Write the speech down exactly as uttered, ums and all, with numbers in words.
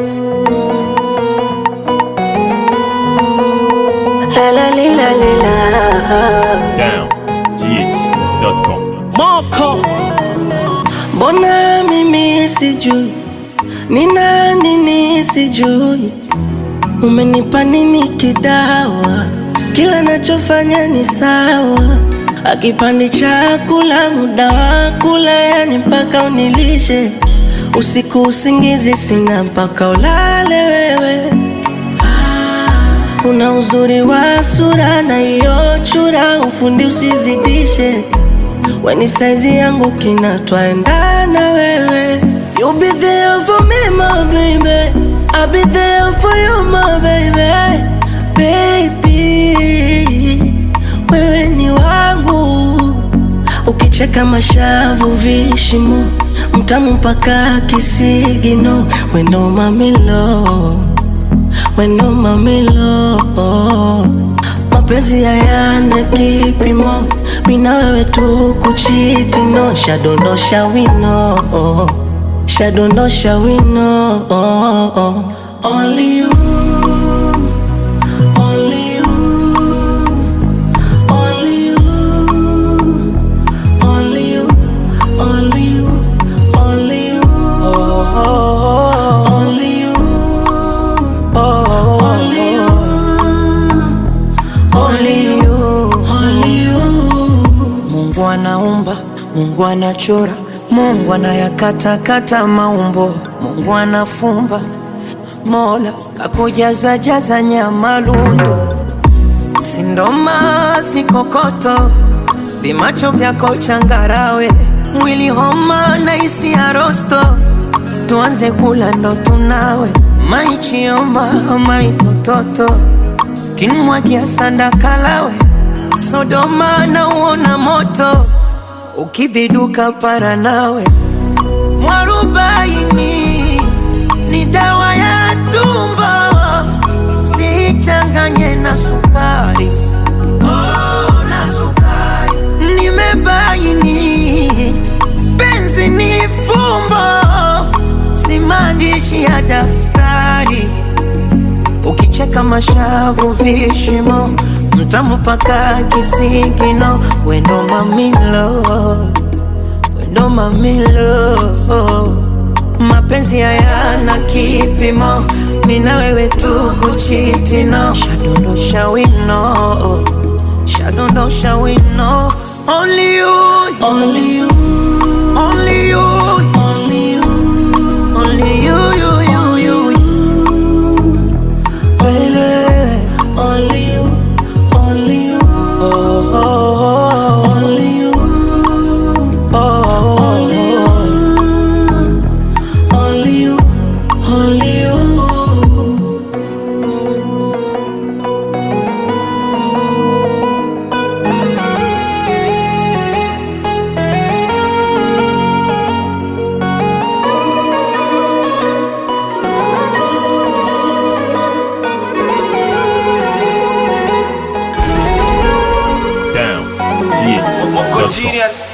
La la li la li la. Down G H dot com. Moko. Mbona mimi sijui ni nani nisijui, umenipa nini kidawa, kila nachofanya ni sawa, akipandi chakula muda wa kula, yani mpaka unilishe, usiku usingizi sina mpaka ulale wewe. Una uzuri wa sura na iyo chura, ufundi usizidishe, weni saizi yangu kina twaendana wewe. You be there for me my baby, I'll be there for you my baby. Baby, wewe ni wangu, ukicheka mashavu vishimo, mtamu mpaka kisigino. Weno mamilo, weno mamilo, mapenzi hayana kipimo, mina wewe tu kuchiti no. Shadondosha wino, shadondosha wino. Only you, only you, only you, only you, only you, only you, only you, only you, only you, only you. Mungu anaumba, Mungu anachora, Mungu anayakata kata maumbo, Mungu anafumba, Mola kakujaza jaza nyama lundo. Sindoma sikokoto, vimacho vyako changarawe, mwili homa na isi arosto, tuanze kula ndo tunawe. Maichioma maitototo, kinmwagia sanda kalawe, Sodoma na uona moto, ukibiduka para nawe. Mwarubaini ni dawa ya tumbo, sichanganye na sukari, oh na sukari. Nimebaini penzi ni fumbo, si maandishi ya daftari. Ukicheka mashavu vishimo, mtamu paka kisigino. Wendo mamilo, wendo mamilo, mapenzi hayana kipimo, mina wewe tu kuchiti no. Shadondosha wino, shadondosha wino. Only you, Only you, only you, only you, only you, you, you, you, baby. Only you, only you, oh, oh, oh, only you, oh, only you, only you, only you. Down G H dot com. Genius.